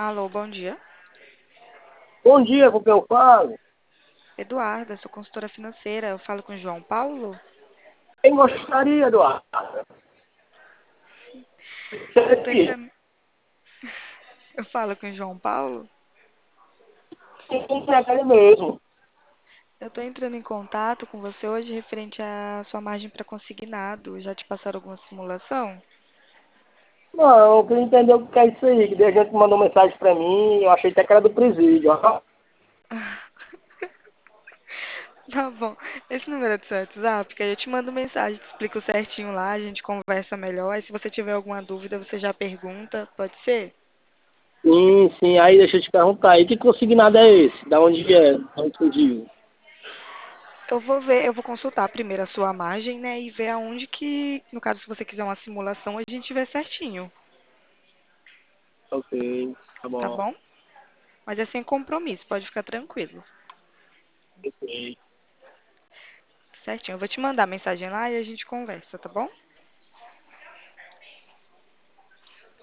Alô, bom dia. Bom dia, com quem eu falo? Eduarda, sou consultora financeira. Eu falo com o João Paulo? Quem gostaria, Eduardo? Você Eu tô aqui? entrando. Eu falo com o João Paulo? Sim, é aquele mesmo. Eu tô entrando em contato com você hoje referente à sua margem para consignado. Já te passaram alguma simulação? Não, eu queria entender o que é isso aí, que a gente mandou mensagem pra mim, eu achei até que era do presídio, ó. Tá bom. Esse número é do seu WhatsApp, que aí eu te mando mensagem, te explico certinho lá, a gente conversa melhor. Aí se você tiver alguma dúvida, você já pergunta, pode ser? Sim, aí deixa eu te perguntar aí, que consignado é esse? Da onde é? Da onde surgiu? Eu vou ver, eu vou consultar primeiro a sua margem, né, e ver aonde que, no caso, se você quiser uma simulação, a gente vê certinho, Ok, tá tá bom, bom? Mas é sem compromisso, pode ficar tranquilo. ok. Certinho. Eu vou te mandar mensagem lá e a gente conversa, tá bom?